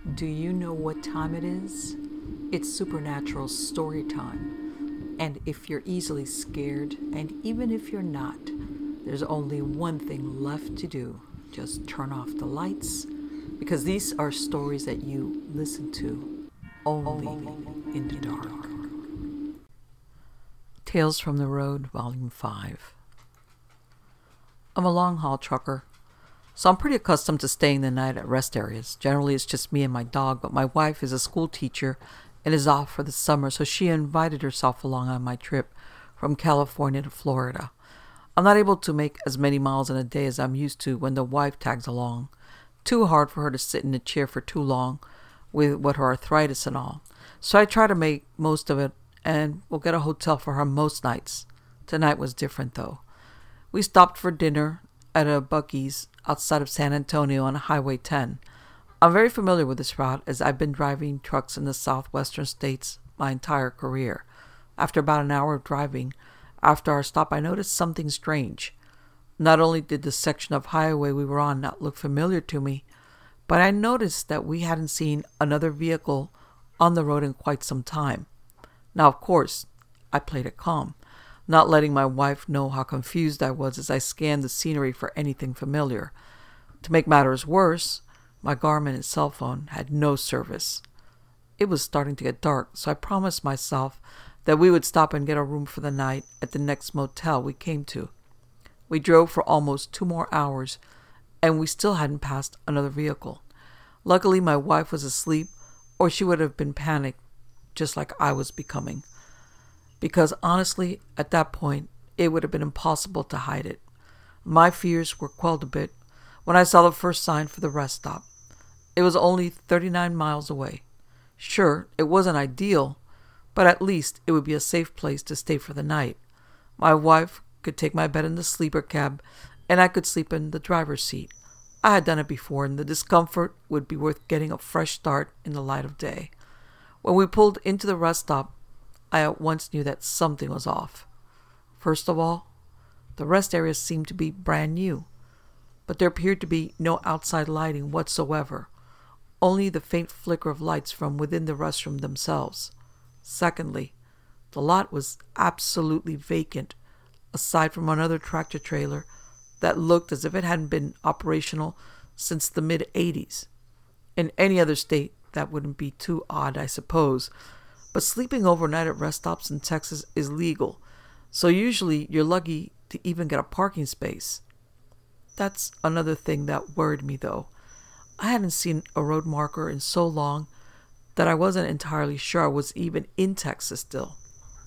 Do you know what time it is? It's supernatural story time. And if you're easily scared, and even if you're not, there's only one thing left to do. Just turn off the lights, because these are stories that you listen to only in the dark. Tales from the Road, Volume 5. I'm a long haul trucker, so I'm pretty accustomed to staying the night at rest areas. Generally, it's just me and my dog, but my wife is a school teacher and is off for the summer, so she invited herself along on my trip from California to Florida. I'm not able to make as many miles in a day as I'm used to when the wife tags along. Too hard for her to sit in a chair for too long with her arthritis and all. So I try to make most of it, and we'll get a hotel for her most nights. Tonight was different, though. We stopped for dinner at a Buc-ee's outside of San Antonio on Highway 10. I'm very familiar with this route as I've been driving trucks in the southwestern states my entire career. After about an hour of driving, after our stop, I noticed something strange. Not only did the section of highway we were on not look familiar to me, but I noticed that we hadn't seen another vehicle on the road in quite some time. Now, of course, I played it calm, not letting my wife know how confused I was as I scanned the scenery for anything familiar. To make matters worse, my Garmin and cell phone had no service. It was starting to get dark, so I promised myself that we would stop and get a room for the night at the next motel we came to. We drove for almost 2 more hours, and we still hadn't passed another vehicle. Luckily, my wife was asleep, or she would have been panicked, just like I was becoming. Because honestly, at that point, it would have been impossible to hide it. My fears were quelled a bit when I saw the first sign for the rest stop. It was only 39 miles away. Sure, it wasn't ideal, but at least it would be a safe place to stay for the night. My wife could take my bed in the sleeper cab, and I could sleep in the driver's seat. I had done it before, and the discomfort would be worth getting a fresh start in the light of day. When we pulled into the rest stop, I at once knew that something was off. First of all, the rest area seemed to be brand new, but there appeared to be no outside lighting whatsoever, only the faint flicker of lights from within the restroom themselves. Secondly, the lot was absolutely vacant, aside from another tractor trailer that looked as if it hadn't been operational since the mid-'80s. In any other state, that wouldn't be too odd, I suppose, but sleeping overnight at rest stops in Texas is legal, so usually you're lucky to even get a parking space. That's another thing that worried me, though. I hadn't seen a road marker in so long that I wasn't entirely sure I was even in Texas still.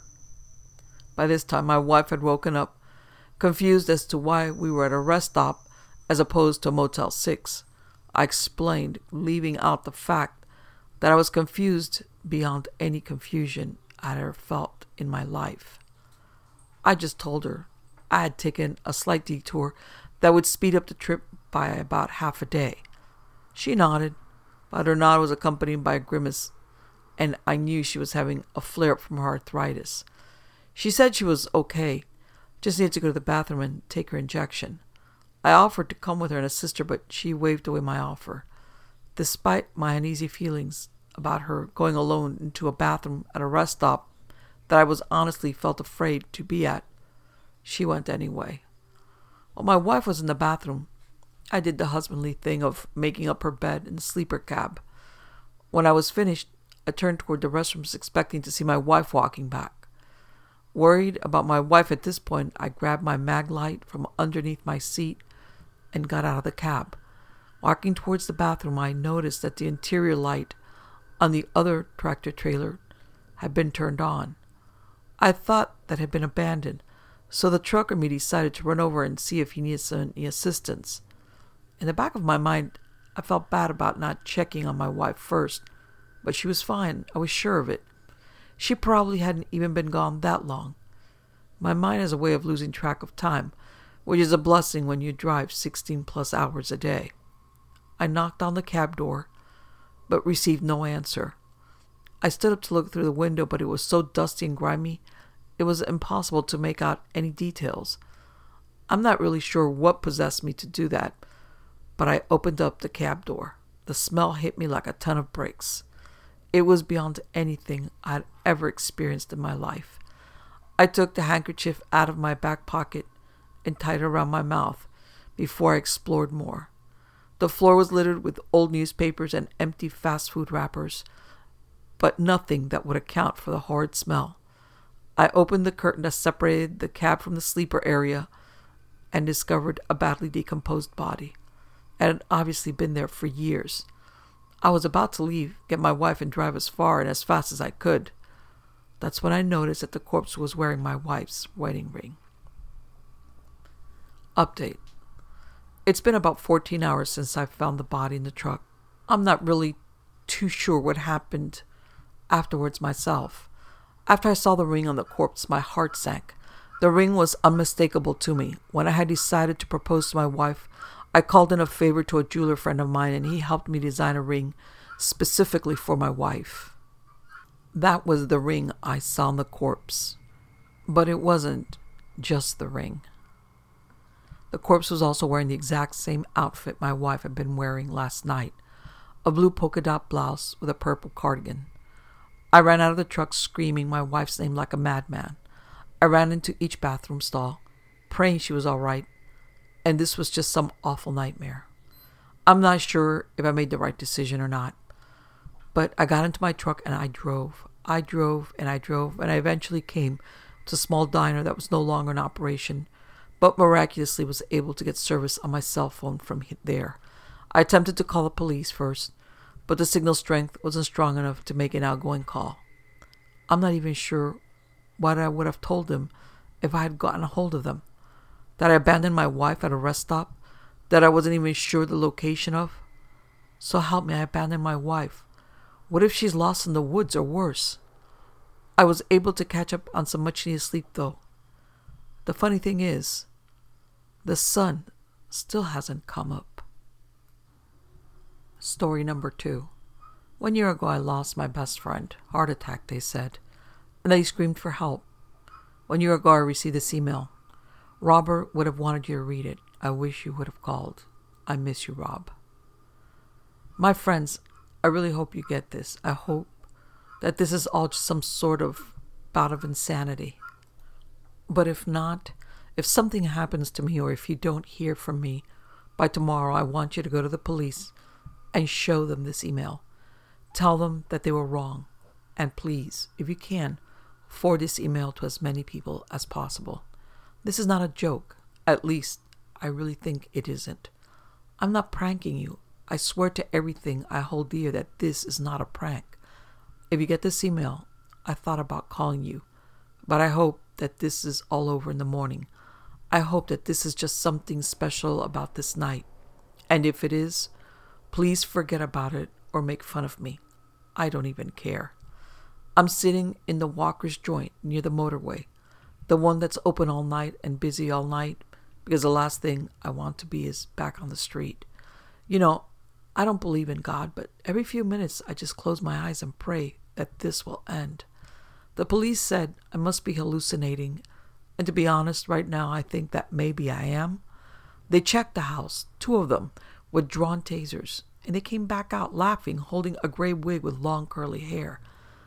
By this time, my wife had woken up, confused as to why we were at a rest stop as opposed to a Motel 6. I explained, leaving out the fact that I was confused beyond any confusion I'd ever felt in my life. I just told her I had taken a slight detour that would speed up the trip by about half a day. She nodded, but her nod was accompanied by a grimace, and I knew she was having a flare-up from her arthritis. She said she was okay, just needed to go to the bathroom and take her injection. I offered to come with her and assist her, but she waved away my offer. Despite my uneasy feelings about her going alone into a bathroom at a rest stop that I was honestly felt afraid to be at, she went anyway. While my wife was in the bathroom, I did the husbandly thing of making up her bed in the sleeper cab. When I was finished, I turned toward the restrooms expecting to see my wife walking back. Worried about my wife at this point, I grabbed my mag light from underneath my seat and got out of the cab. Walking towards the bathroom, I noticed that the interior light on the other tractor trailer had been turned on. I thought that had been abandoned, so the trucker me decided to run over and see if he needed any assistance. In the back of my mind, I felt bad about not checking on my wife first, but she was fine. I was sure of it. She probably hadn't even been gone that long. My mind has a way of losing track of time, which is a blessing when you drive 16 plus hours a day. I knocked on the cab door, but received no answer. I stood up to look through the window, but it was so dusty and grimy, it was impossible to make out any details. I'm not really sure what possessed me to do that, but I opened up the cab door. The smell hit me like a ton of bricks. It was beyond anything I'd ever experienced in my life. I took the handkerchief out of my back pocket and tied it around my mouth before I explored more. The floor was littered with old newspapers and empty fast food wrappers, but nothing that would account for the horrid smell. I opened the curtain that separated the cab from the sleeper area and discovered a badly decomposed body. It had obviously been there for years. I was about to leave, get my wife and drive as far and as fast as I could. That's when I noticed that the corpse was wearing my wife's wedding ring. Update. It's been about 14 hours since I found the body in the truck. I'm not really too sure what happened afterwards myself. After I saw the ring on the corpse, my heart sank. The ring was unmistakable to me. When I had decided to propose to my wife, I called in a favor to a jeweler friend of mine, and he helped me design a ring specifically for my wife. That was the ring I saw on the corpse. But it wasn't just the ring. The corpse was also wearing the exact same outfit my wife had been wearing last night, a blue polka dot blouse with a purple cardigan. I ran out of the truck screaming my wife's name like a madman. I ran into each bathroom stall, praying she was all right, and this was just some awful nightmare. I'm not sure if I made the right decision or not, but I got into my truck and I drove. I drove, and I eventually came to a small diner that was no longer in operation, but miraculously was able to get service on my cell phone from there. I attempted to call the police first, but the signal strength wasn't strong enough to make an outgoing call. I'm not even sure what I would have told them if I had gotten a hold of them. That I abandoned my wife at a rest stop that I wasn't even sure the location of. So help me, I abandoned my wife. What if she's lost in the woods or worse? I was able to catch up on some much needed sleep though. The funny thing is, the sun still hasn't come up. Story number 2. 1 year ago I lost my best friend. Heart attack, they said. And they screamed for help. 1 year ago I received this email. Robert would have wanted you to read it. I wish you would have called. I miss you, Rob. My friends, I really hope you get this. I hope that this is all just some sort of bout of insanity. But if not, if something happens to me or if you don't hear from me by tomorrow, I want you to go to the police and show them this email. Tell them that they were wrong. And please, if you can, forward this email to as many people as possible. This is not a joke. At least, I really think it isn't. I'm not pranking you. I swear to everything I hold dear that this is not a prank. If you get this email, I thought about calling you, but I hope that this is all over in the morning. I hope that this is just something special about this night. And if it is, please forget about it or make fun of me. I don't even care. I'm sitting in the Walker's joint near the motorway, the one that's open all night and busy all night, because the last thing I want to be is back on the street. You know, I don't believe in God, but every few minutes I just close my eyes and pray that this will end. The police said I must be hallucinating, and to be honest, right now I think that maybe I am. They checked the house, 2 of them, with drawn tasers, and they came back out laughing, holding a gray wig with long curly hair.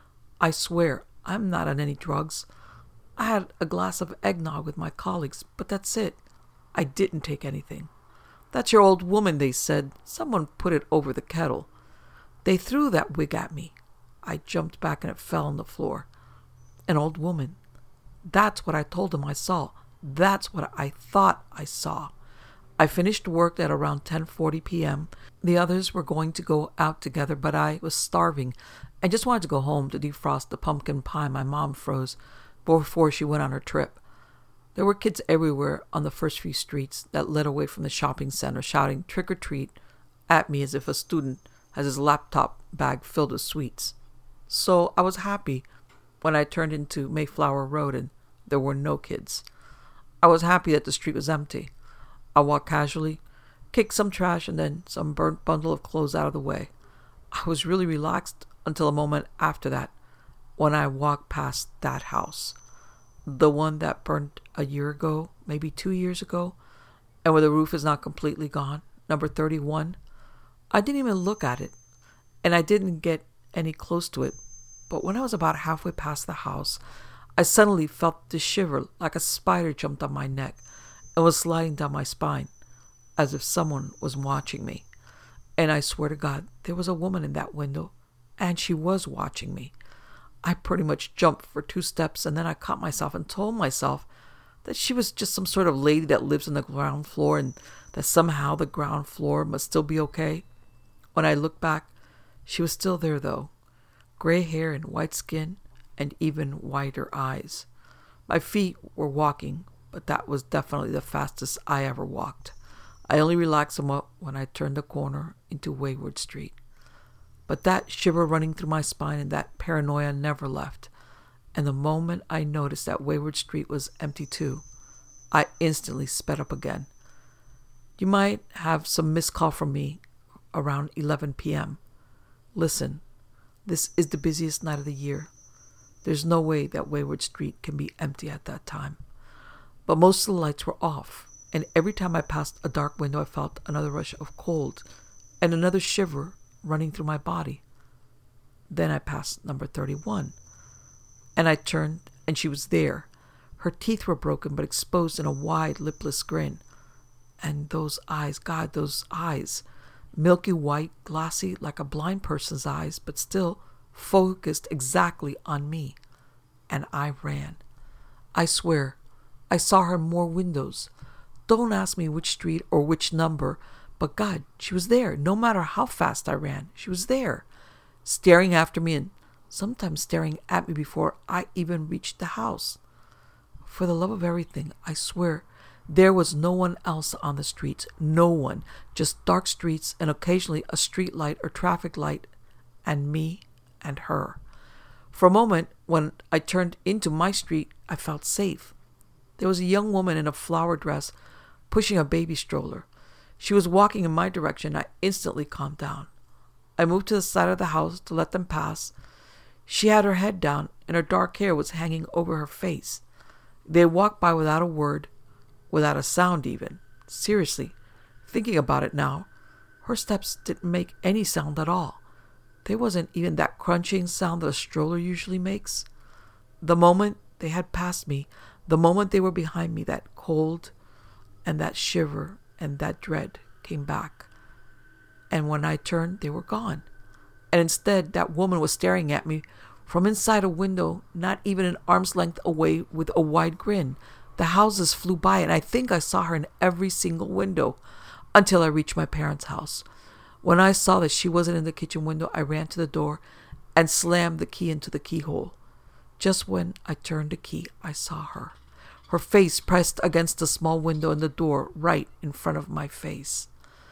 I swear, I'm not on any drugs. I had a glass of eggnog with my colleagues, but that's it. I didn't take anything. That's your old woman, they said. Someone put it over the kettle. They threw that wig at me. I jumped back and it fell on the floor. An old woman. That's what I told them I saw. That's what I thought I saw. I finished work at around 10:40 p.m. The others were going to go out together, but I was starving and just wanted to go home to defrost the pumpkin pie my mom froze before she went on her trip. There were kids everywhere on the first few streets that led away from the shopping center, shouting trick or treat at me as if a student has his laptop bag filled with sweets. So I was happy when I turned into Mayflower Road and there were no kids. I was happy that the street was empty. I walked casually, kicked some trash and then some burnt bundle of clothes out of the way. I was really relaxed until a moment after that, when I walked past that house. The one that burned a year ago, maybe 2 years ago, and where the roof is not completely gone, number 31. I didn't even look at it, and I didn't get any close to it. But when I was about halfway past the house, I suddenly felt this shiver like a spider jumped on my neck and was sliding down my spine, as if someone was watching me. And I swear to God, there was a woman in that window, and she was watching me. I pretty much jumped for 2 steps, and then I caught myself and told myself that she was just some sort of lady that lives on the ground floor and that somehow the ground floor must still be okay. When I looked back, she was still there though. Gray hair and white skin and even whiter eyes. My feet were walking, but that was definitely the fastest I ever walked. I only relaxed somewhat when I turned the corner into Wayward Street. But that shiver running through my spine and that paranoia never left. And the moment I noticed that Wayward Street was empty too, I instantly sped up again. You might have some missed call from me around 11 p.m. Listen, this is the busiest night of the year. There's no way that Wayward Street can be empty at that time. But most of the lights were off, and every time I passed a dark window I felt another rush of cold and another shiver running through my body. Then I passed number 31, and I turned, and she was there. Her teeth were broken but exposed in a wide, lipless grin. And those eyes, God, those eyes, milky white, glassy like a blind person's eyes, but still focused exactly on me. And I ran. I swear, I saw her in more windows. Don't ask me which street or which number, but God, she was there. No matter how fast I ran, she was there, staring after me and sometimes staring at me before I even reached the house. For the love of everything, I swear, there was no one else on the streets. No one. Just dark streets and occasionally a street light or traffic light, and me and her. For a moment, when I turned into my street, I felt safe. There was a young woman in a flower dress pushing a baby stroller. She was walking in my direction. I instantly calmed down. I moved to the side of the house to let them pass. She had her head down, and her dark hair was hanging over her face. They walked by without a word, without a sound even. Seriously, thinking about it now, her steps didn't make any sound at all. There wasn't even that crunching sound that a stroller usually makes. The moment they had passed me, the moment they were behind me, that cold and that shiver and that dread came back. And when I turned, they were gone. And instead, that woman was staring at me from inside a window, not even an arm's length away, with a wide grin. The houses flew by, and I think I saw her in every single window until I reached my parents' house. When I saw that she wasn't in the kitchen window, I ran to the door and slammed the key into the keyhole. Just when I turned the key, I saw her. Her face pressed against the small window in the door right in front of my face.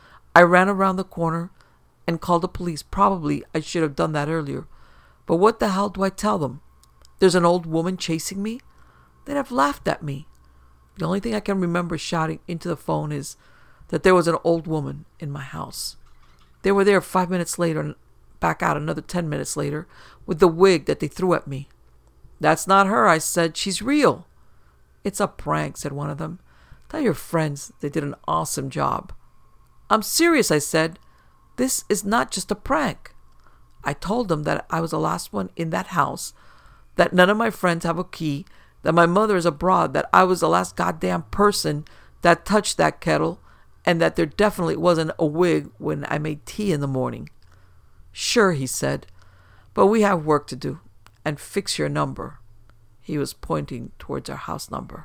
I ran around the corner and called the police. Probably I should have done that earlier. But what the hell do I tell them? There's an old woman chasing me? They'd have laughed at me. The only thing I can remember shouting into the phone is that there was an old woman in my house. They were there 5 minutes later and back out another 10 minutes later with the wig that they threw at me. That's not her, I said. She's real. It's a prank, said one of them. Tell your friends they did an awesome job. I'm serious, I said. This is not just a prank. I told them that I was the last one in that house, that none of my friends have a key, that my mother is abroad, that I was the last goddamn person that touched that kettle, and that there definitely wasn't a wig when I made tea in the morning. Sure, he said, but we have work to do, and fix your number. He was pointing towards our house number.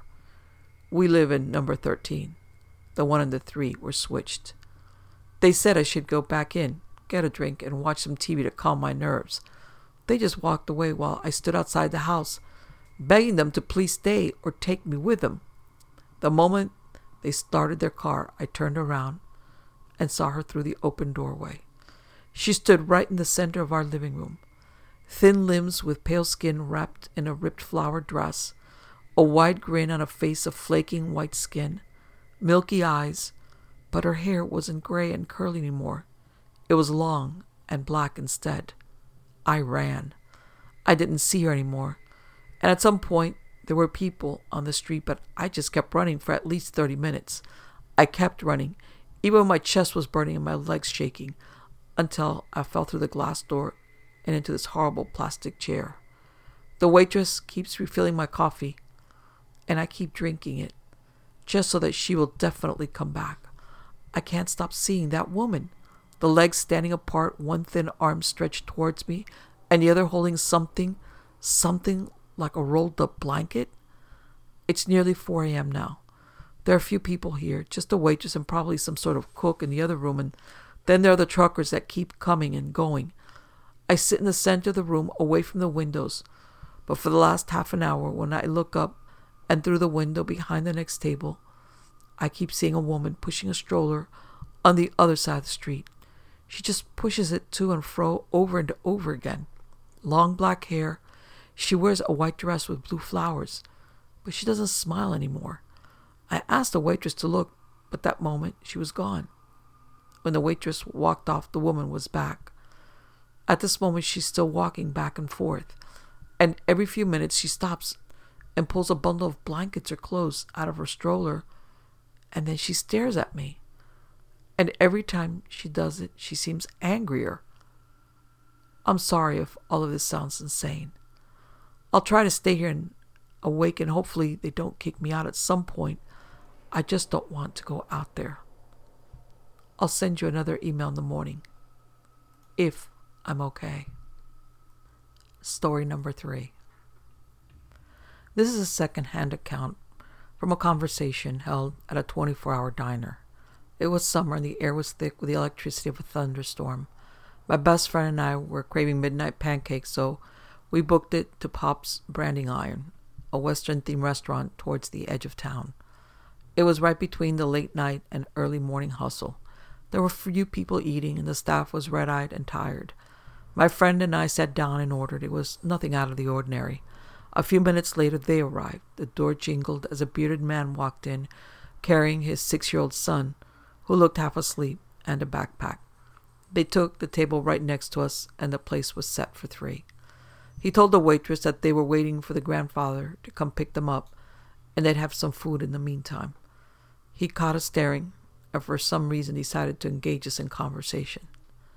We live in number 13. The 1 and the 3 were switched. They said I should go back in, get a drink, and watch some TV to calm my nerves. They just walked away while I stood outside the house, begging them to please stay or take me with them. The moment they started their car, I turned around and saw her through the open doorway. She stood right in the center of our living room, thin limbs with pale skin wrapped in a ripped flower dress, a wide grin on a face of flaking white skin, milky eyes, but her hair wasn't gray and curly anymore. It was long and black instead. I ran. I didn't see her anymore, and at some point there were people on the street, but I just kept running for at least 30 minutes. I kept running, even when my chest was burning and my legs shaking. until I fell through the glass door and into this horrible plastic chair. The waitress keeps refilling my coffee, and I keep drinking it, just so that she will definitely come back. I can't stop seeing that woman, the legs standing apart, one thin arm stretched towards me, and the other holding something like a rolled up blanket. It's nearly 4 a.m. now. There are a few people here, just a waitress and probably some sort of cook in the other room, and then there are the truckers that keep coming and going. I sit in the center of the room, away from the windows, but for the last half an hour, when I look up and through the window behind the next table, I keep seeing a woman pushing a stroller on the other side of the street. She just pushes it to and fro over and over again. Long black hair. She wears a white dress with blue flowers, but she doesn't smile anymore. I asked the waitress to look, but that moment she was gone. When the waitress walked off, the woman was back. At this moment, she's still walking back and forth, and every few minutes she stops and pulls a bundle of blankets or clothes out of her stroller, and then she stares at me. And every time she does it, she seems angrier. I'm sorry if all of this sounds insane. I'll try to stay here and awake, and hopefully they don't kick me out at some point. I just don't want to go out there. I'll send you another email in the morning, if I'm okay. Story number 3. This is a second-hand account from a conversation held at a 24-hour diner. It was summer and the air was thick with the electricity of a thunderstorm. My best friend and I were craving midnight pancakes, so we booked it to Pop's Branding Iron, a Western-themed restaurant towards the edge of town. It was right between the late night and early morning hustle. There were few people eating, and the staff was red-eyed and tired. My friend and I sat down and ordered. It was nothing out of the ordinary. A few minutes later, they arrived. The door jingled as a bearded man walked in, carrying his 6-year-old son, who looked half asleep, and a backpack. They took the table right next to us, and the place was set for 3. He told the waitress that they were waiting for the grandfather to come pick them up, and they'd have some food in the meantime. He caught us staring, and for some reason decided to engage us in conversation.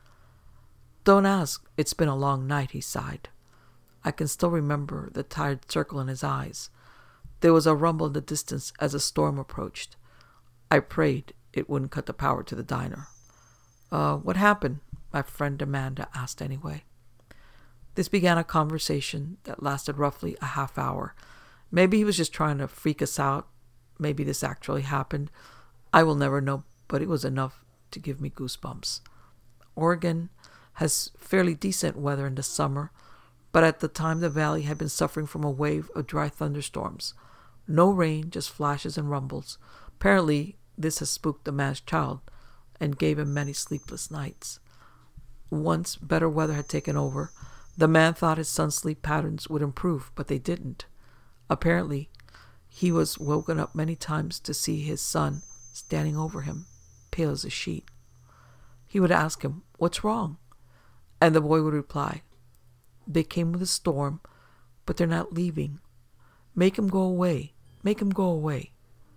"Don't ask, it's been a long night," he sighed. I can still remember the tired circle in his eyes. There was a rumble in the distance as a storm approached. I prayed it wouldn't cut the power to the diner. What happened?" my friend Amanda asked anyway. This began a conversation that lasted roughly a half hour. Maybe he was just trying to freak us out. Maybe this actually happened. I will never know, but it was enough to give me goosebumps. Oregon has fairly decent weather in the summer, but at the time the valley had been suffering from a wave of dry thunderstorms. No rain, just flashes and rumbles. Apparently, this has spooked the man's child and gave him many sleepless nights. Once better weather had taken over, the man thought his son's sleep patterns would improve, but they didn't. Apparently, he was woken up many times to see his son standing over him, pale as a sheet. He would ask him, "What's wrong?" And the boy would reply, "They came with a storm, but they're not leaving. Make him go away. Make him go away."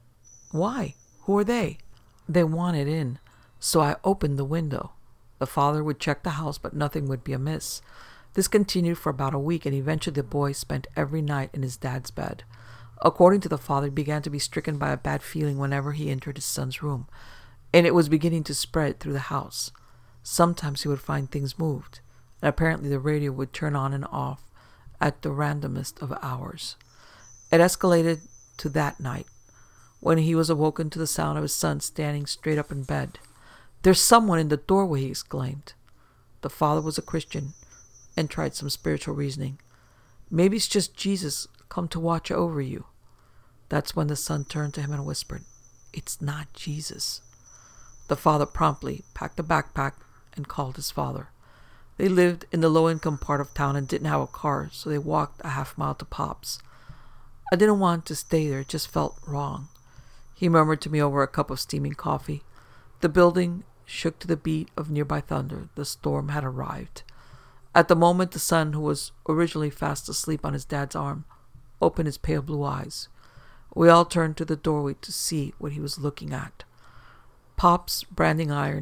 "Why? Who are they?" "They wanted in, so I opened the window." The father would check the house, but nothing would be amiss. This continued for about a week, and eventually the boy spent every night in his dad's bed. According to the father, he began to be stricken by a bad feeling whenever he entered his son's room, and it was beginning to spread through the house. Sometimes he would find things moved, and apparently the radio would turn on and off at the randomest of hours. It escalated to that night, when he was awoken to the sound of his son standing straight up in bed. "There's someone in the doorway," he exclaimed. The father was a Christian and tried some spiritual reasoning. "Maybe it's just Jesus come to watch over you." That's when the son turned to him and whispered, "It's not Jesus." The father promptly packed a backpack and called his father. They lived in the low-income part of town and didn't have a car, so they walked a half mile to Pop's. I didn't want to stay there, it just felt wrong. He murmured to me over a cup of steaming coffee. The building shook to the beat of nearby thunder. The storm had arrived. At the moment, the son, who was originally fast asleep on his dad's arm, opened his pale blue eyes. We all turned to the doorway to see what he was looking at. Pop's Branding Iron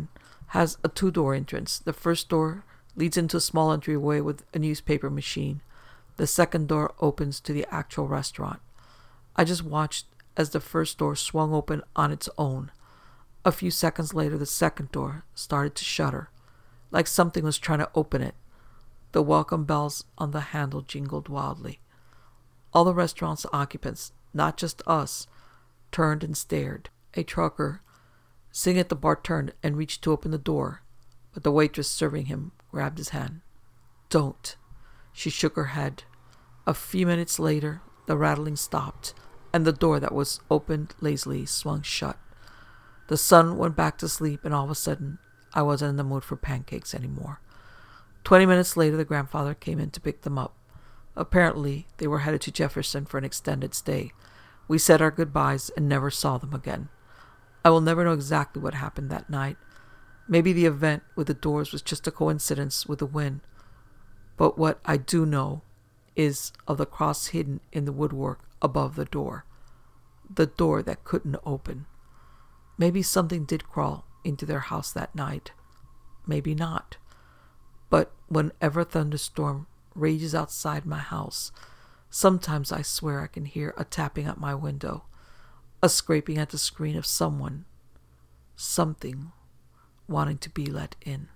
has a two-door entrance. The first door leads into a small entryway with a newspaper machine. The second door opens to the actual restaurant. I just watched as the first door swung open on its own. A few seconds later, the second door started to shudder, like something was trying to open it. The welcome bells on the handle jingled wildly. All the restaurant's occupants, not just us, turned and stared. A trucker sitting at the bar turned and reached to open the door, but the waitress serving him grabbed his hand. "Don't." She shook her head. A few minutes later, the rattling stopped, and the door that was opened lazily swung shut. The sun went back to sleep, and all of a sudden, I wasn't in the mood for pancakes anymore. 20 minutes later, the grandfather came in to pick them up. Apparently, they were headed to Jefferson for an extended stay. We said our goodbyes and never saw them again. I will never know exactly what happened that night. Maybe the event with the doors was just a coincidence with the wind. But what I do know is of the cross hidden in the woodwork above the door that couldn't open. Maybe something did crawl into their house that night. Maybe not. But whenever a thunderstorm rages outside my house, sometimes I swear I can hear a tapping at my window, a scraping at the screen of someone, something wanting to be let in.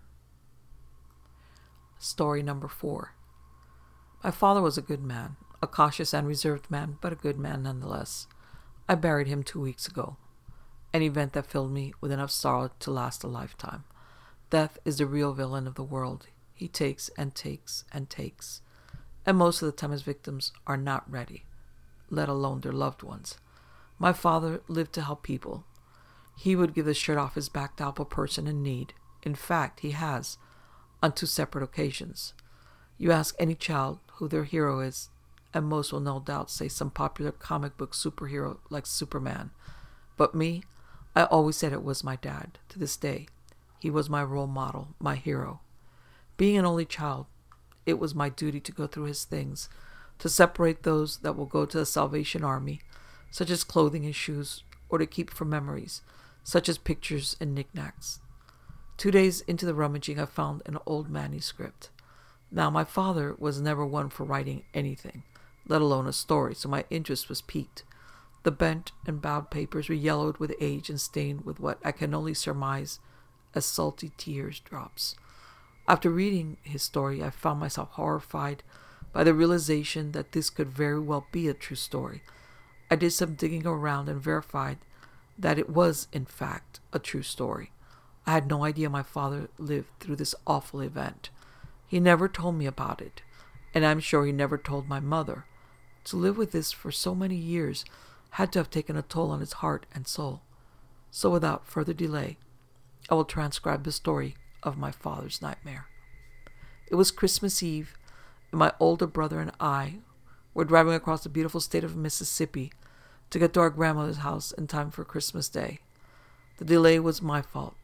Story number 4. My father was a good man, a cautious and reserved man, but a good man nonetheless. I buried him 2 weeks ago, an event that filled me with enough sorrow to last a lifetime. Death is the real villain of the world. He takes and takes and takes, and most of the time his victims are not ready, let alone their loved ones. My father lived to help people. He would give the shirt off his back to help a person in need. In fact, he has, on 2 separate occasions. You ask any child who their hero is, and most will no doubt say some popular comic book superhero like Superman. But me, I always said it was my dad. To this day, he was my role model, my hero. Being an only child, it was my duty to go through his things, to separate those that will go to the Salvation Army, such as clothing and shoes, or to keep for memories, such as pictures and knickknacks. 2 days into the rummaging, I found an old manuscript. Now, my father was never one for writing anything, let alone a story, so my interest was piqued. The bent and bowed papers were yellowed with age and stained with what I can only surmise as salty tears drops. After reading his story, I found myself horrified by the realization that this could very well be a true story. I did some digging around and verified that it was, in fact, a true story. I had no idea my father lived through this awful event. He never told me about it, and I'm sure he never told my mother. To live with this for so many years had to have taken a toll on his heart and soul. So without further delay, I will transcribe the story of my father's nightmare. It was Christmas Eve, and my older brother and I were driving across the beautiful state of Mississippi to get to our grandmother's house in time for Christmas Day. The delay was my fault.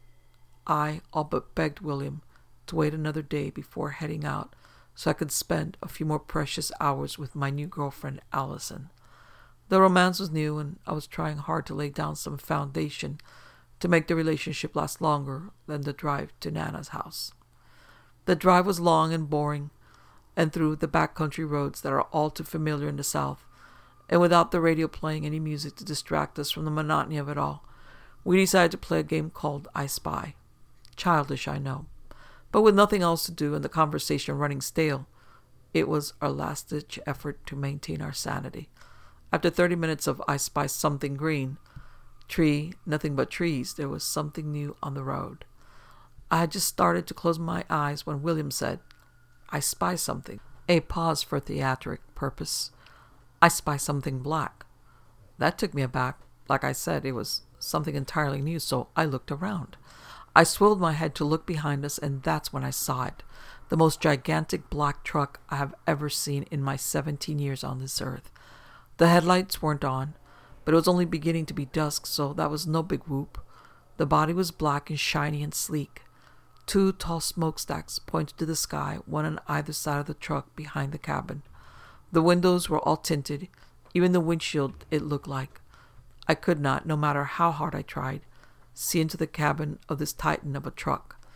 I all but begged William to wait another day before heading out so I could spend a few more precious hours with my new girlfriend, Allison. The romance was new, and I was trying hard to lay down some foundation to make the relationship last longer than the drive to Nana's house. The drive was long and boring, and through the backcountry roads that are all too familiar in the South, and without the radio playing any music to distract us from the monotony of it all, we decided to play a game called I Spy. Childish, I know, but with nothing else to do and the conversation running stale, it was our last-ditch effort to maintain our sanity. After 30 minutes of I Spy Something Green, tree, nothing but trees, there was something new on the road. I had just started to close my eyes when William said, "I spy something." A pause for theatric purpose. "I spy something black." That took me aback. Like I said, it was something entirely new, so I looked around. I swiveled my head to look behind us, and that's when I saw it. The most gigantic black truck I have ever seen in my 17 years on this earth. The headlights weren't on, but it was only beginning to be dusk, so that was no big whoop. The body was black and shiny and sleek. 2 tall smokestacks pointed to the sky, one on either side of the truck behind the cabin. The windows were all tinted, even the windshield, it looked like. I could not, no matter how hard I tried, see into the cabin of this titan of a truck.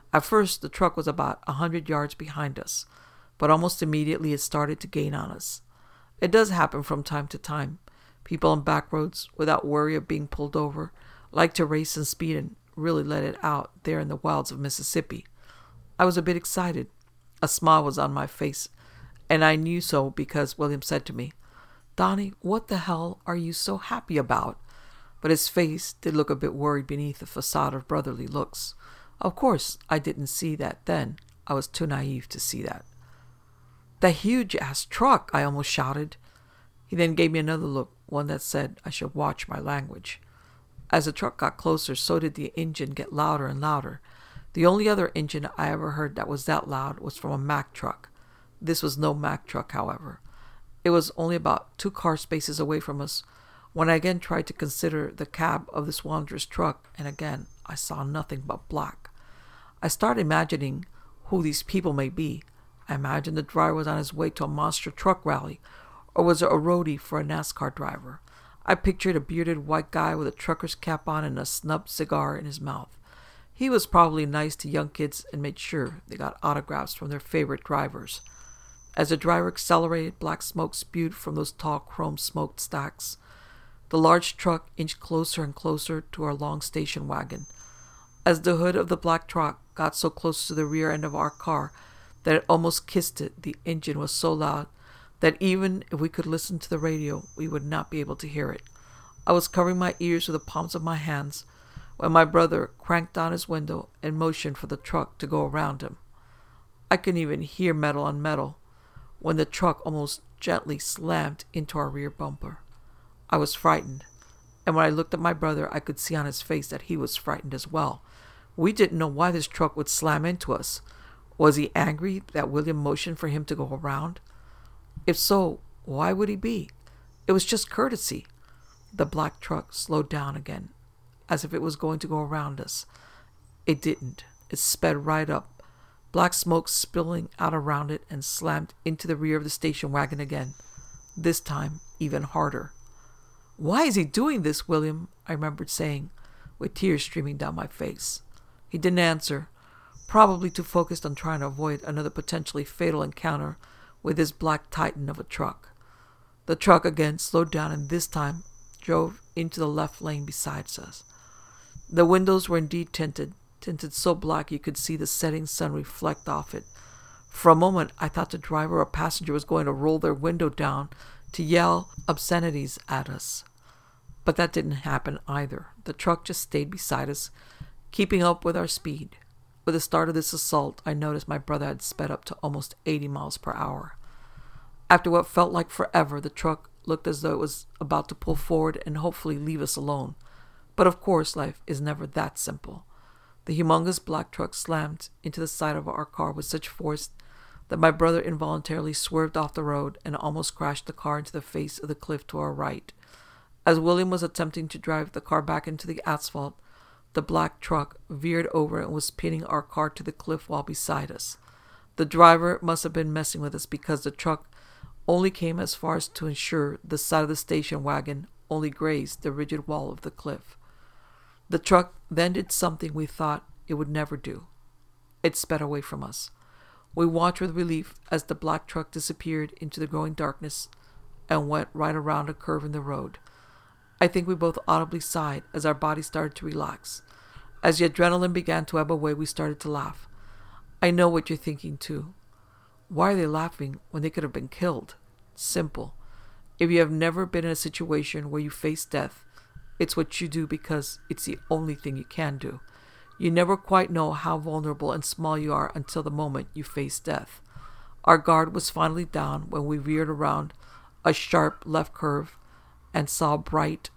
At first, the truck was about 100 yards behind us, but almost immediately it started to gain on us. It does happen from time to time. People on back roads, without worry of being pulled over, like to race and speed and really let it out there in the wilds of Mississippi. I was a bit excited. A smile was on my face, and I knew so because William said to me, "Donnie, what the hell are you so happy about?" But his face did look a bit worried beneath a facade of brotherly looks. Of course, I didn't see that then. I was too naive to see that. "That huge-ass truck!" I almost shouted. He then gave me another look, one that said I should watch my language. As the truck got closer, so did the engine get louder and louder. The only other engine I ever heard that was that loud was from a Mack truck. This was no Mack truck, however. It was only about 2 car spaces away from us when I again tried to consider the cab of this wondrous truck, and again I saw nothing but black. I started imagining who these people may be. I imagined the driver was on his way to a monster truck rally, or was a roadie for a NASCAR driver. I pictured a bearded white guy with a trucker's cap on and a snubbed cigar in his mouth. He was probably nice to young kids and made sure they got autographs from their favorite drivers. As the driver accelerated, black smoke spewed from those tall chrome smoke stacks. The large truck inched closer and closer to our long station wagon. As the hood of the black truck got so close to the rear end of our car that it almost kissed it, the engine was so loud that even if we could listen to the radio, we would not be able to hear it. I was covering my ears with the palms of my hands when my brother cranked down his window and motioned for the truck to go around him. I couldn't even hear metal on metal when the truck almost gently slammed into our rear bumper. I was frightened, and when I looked at my brother, I could see on his face that he was frightened as well. We didn't know why this truck would slam into us. Was he angry that William motioned for him to go around? If so, why would he be? It was just courtesy. The black truck slowed down again, as if it was going to go around us. It didn't. It sped right up, black smoke spilling out around it, and slammed into the rear of the station wagon again, this time even harder. "Why is he doing this, William?" I remembered saying, with tears streaming down my face. He didn't answer, probably too focused on trying to avoid another potentially fatal encounter with this black titan of a truck. The truck again slowed down and this time drove into the left lane beside us. The windows were indeed tinted so black you could see the setting sun reflect off it. For a moment I thought the driver or passenger was going to roll their window down to yell obscenities at us. But that didn't happen either. The truck just stayed beside us, keeping up with our speed. With the start of this assault, I noticed my brother had sped up to almost 80 miles per hour. After what felt like forever, the truck looked as though it was about to pull forward and hopefully leave us alone. But of course, life is never that simple. The humongous black truck slammed into the side of our car with such force that my brother involuntarily swerved off the road and almost crashed the car into the face of the cliff to our right. As William was attempting to drive the car back into the asphalt, the black truck veered over and was pinning our car to the cliff wall beside us. The driver must have been messing with us because the truck only came as far as to ensure the side of the station wagon only grazed the rigid wall of the cliff. The truck then did something we thought it would never do. It sped away from us. We watched with relief as the black truck disappeared into the growing darkness and went right around a curve in the road. I think we both audibly sighed as our bodies started to relax. As the adrenaline began to ebb away, we started to laugh. I know what you're thinking too. Why are they laughing when they could have been killed? Simple. If you have never been in a situation where you face death, it's what you do because it's the only thing you can do. You never quite know how vulnerable and small you are until the moment you face death. Our guard was finally down when we veered around a sharp left curve and saw bright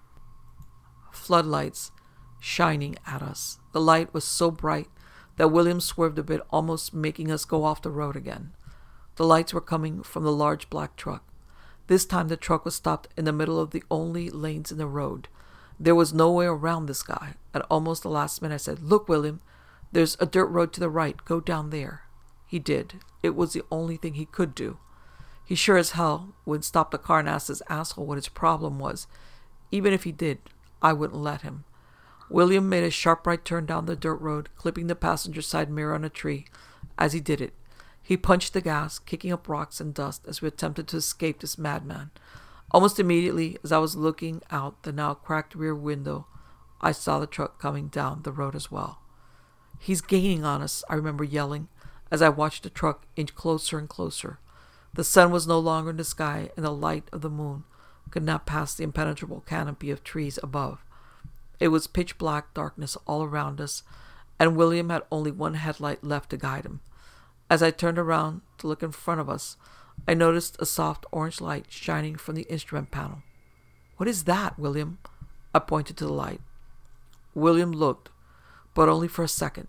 floodlights shining at us. The light was so bright that William swerved a bit, almost making us go off the road again. The lights were coming from the large black truck. This time the truck was stopped in the middle of the only lanes in the road. There was no way around this guy. At almost the last minute I said, "Look, William, there's a dirt road to the right. Go down there." He did. It was the only thing he could do. He sure as hell would stop the car and ask this asshole what his problem was. Even if he did, I wouldn't let him. William made a sharp right turn down the dirt road, clipping the passenger side mirror on a tree. As he did it, he punched the gas, kicking up rocks and dust as we attempted to escape this madman. Almost immediately, as I was looking out the now cracked rear window, I saw the truck coming down the road as well. "He's gaining on us," I remember yelling, as I watched the truck inch closer and closer. The sun was no longer in the sky, and the light of the moon could not pass the impenetrable canopy of trees above. It was pitch black darkness all around us, and William had only one headlight left to guide him. As I turned around to look in front of us, I noticed a soft orange light shining from the instrument panel. "What is that, William?" I pointed to the light. William looked, but only for a second.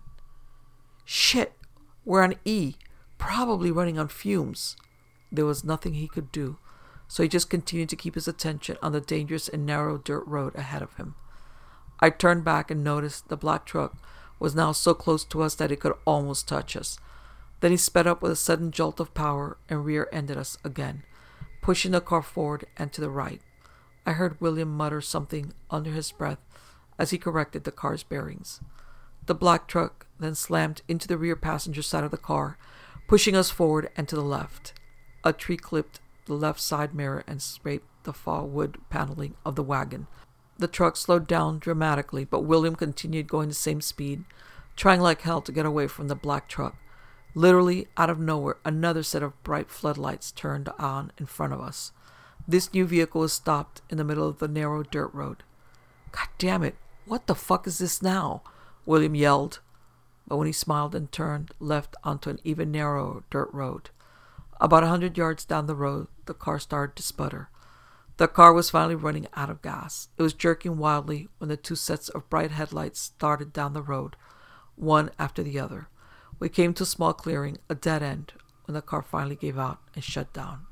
"Shit, we're on E, probably running on fumes." There was nothing he could do, so he just continued to keep his attention on the dangerous and narrow dirt road ahead of him. I turned back and noticed the black truck was now so close to us that it could almost touch us. Then he sped up with a sudden jolt of power and rear-ended us again, pushing the car forward and to the right. I heard William mutter something under his breath as he corrected the car's bearings. The black truck then slammed into the rear passenger side of the car, pushing us forward and to the left. A tree clipped the left side mirror and scraped the faux wood paneling of the wagon. The truck slowed down dramatically, but William continued going the same speed, trying like hell to get away from the black truck. Literally, out of nowhere, another set of bright floodlights turned on in front of us. This new vehicle was stopped in the middle of the narrow dirt road. "God damn it, what the fuck is this now?" William yelled. But when he smiled and turned left onto an even narrower dirt road, about 100 yards down the road, the car started to sputter. The car was finally running out of gas. It was jerking wildly when the two sets of bright headlights started down the road, one after the other. We came to a small clearing, a dead end, when the car finally gave out and shut down.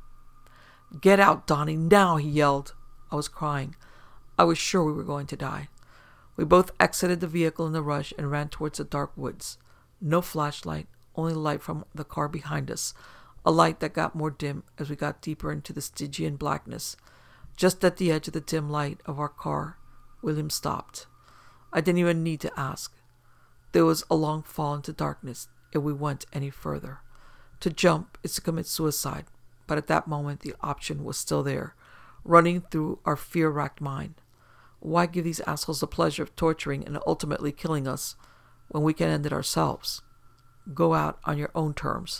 "Get out, Donnie, now!" he yelled. I was crying. I was sure we were going to die. We both exited the vehicle in a rush and ran towards the dark woods. No flashlight, only light from the car behind us, a light that got more dim as we got deeper into the Stygian blackness. Just at the edge of the dim light of our car, William stopped. I didn't even need to ask. There was a long fall into darkness if we went any further. To jump is to commit suicide, but at that moment the option was still there, running through our fear-racked mind. Why give these assholes the pleasure of torturing and ultimately killing us when we can end it ourselves? Go out on your own terms.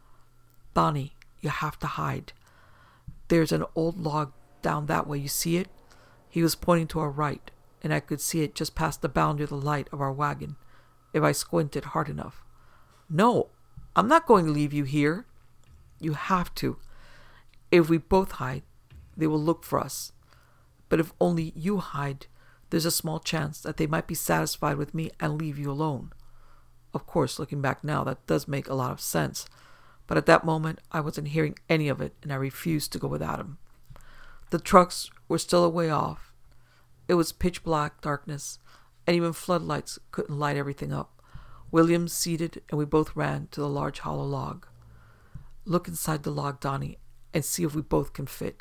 "Donnie, you have to hide. There's an old log down that way, you see it?" He was pointing to our right, and I could see it just past the boundary of the light of our wagon, if I squinted hard enough. "No, I'm not going to leave you here." "You have to. If we both hide, they will look for us. But if only you hide, there's a small chance that they might be satisfied with me and leave you alone." Of course, looking back now, that does make a lot of sense. But at that moment, I wasn't hearing any of it, and I refused to go without him. The trucks were still a way off. It was pitch black darkness, and even floodlights couldn't light everything up. William seated, and we both ran to the large hollow log. "Look inside the log, Donnie, and see if we both can fit."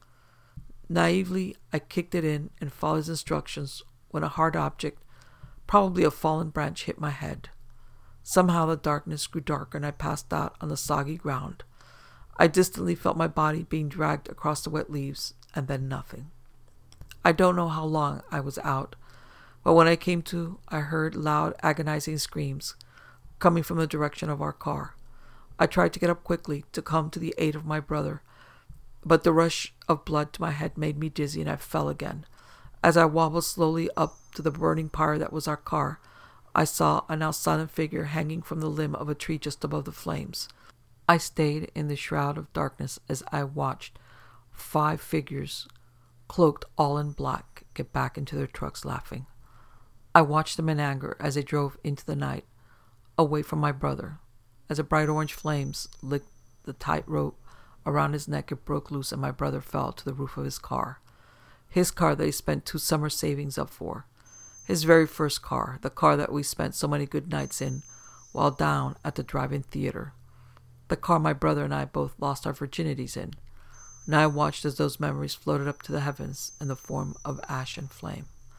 Naively, I kicked it in and followed his instructions when a hard object, probably a fallen branch, hit my head. Somehow the darkness grew darker and I passed out on the soggy ground. I distantly felt my body being dragged across the wet leaves, and then nothing. I don't know how long I was out, but when I came to, I heard loud, agonizing screams coming from the direction of our car. I tried to get up quickly to come to the aid of my brother, but the rush of blood to my head made me dizzy and I fell again. As I wobbled slowly up to the burning pyre that was our car, I saw a now silent figure hanging from the limb of a tree just above the flames. I stayed in the shroud of darkness as I watched 5 figures, cloaked all in black, get back into their trucks laughing. I watched them in anger as they drove into the night, away from my brother. As the bright orange flames licked the tight rope around his neck, it broke loose and my brother fell to the roof of his car. His car that he spent 2 summer savings up for. His very first car, the car that we spent so many good nights in while down at the drive-in theater. The car my brother and I both lost our virginities in. And I watched as those memories floated up to the heavens in the form of ash and flame.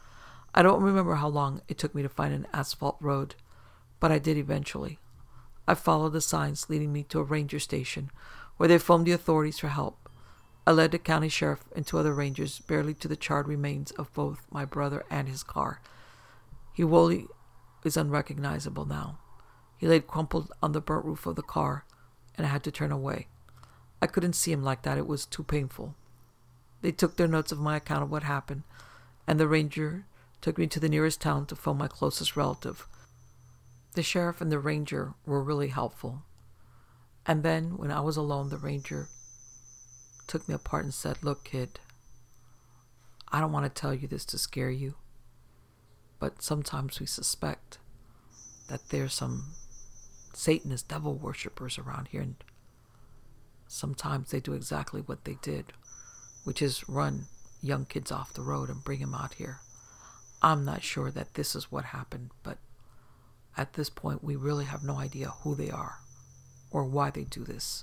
I don't remember how long it took me to find an asphalt road, but I did eventually. I followed the signs leading me to a ranger station, where they phoned the authorities for help. I led the county sheriff and two other rangers barely to the charred remains of both my brother and his car. He wholly is unrecognizable now. He laid crumpled on the burnt roof of the car, and I had to turn away. I couldn't see him like that. It was too painful. They took their notes of my account of what happened, and the ranger took me to the nearest town to phone my closest relative. The sheriff and the ranger were really helpful. And then, when I was alone, the ranger took me apart and said, "Look, kid, I don't want to tell you this to scare you, but sometimes we suspect that there's some Satanist devil worshippers around here, and sometimes they do exactly what they did, which is run young kids off the road and bring them out here. I'm not sure that this is what happened, but at this point we really have no idea who they are or why they do this."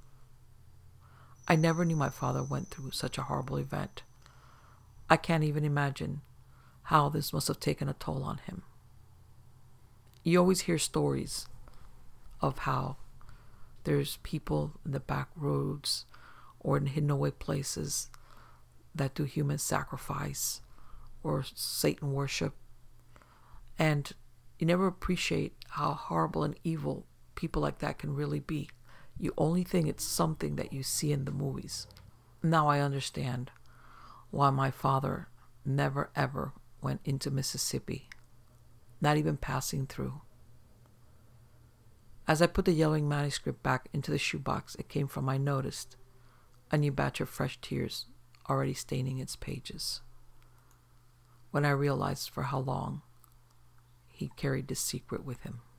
I never knew my father went through such a horrible event. I can't even imagine how this must have taken a toll on him. You always hear stories of how there's people in the back roads or in hidden away places that do human sacrifice or Satan worship. And you never appreciate how horrible and evil people like that can really be. You only think it's something that you see in the movies. Now I understand why my father never ever went into Mississippi, not even passing through. As I put the yellowing manuscript back into the shoebox it came from, I noticed a new batch of fresh tears already staining its pages. When I realized for how long he carried this secret with him.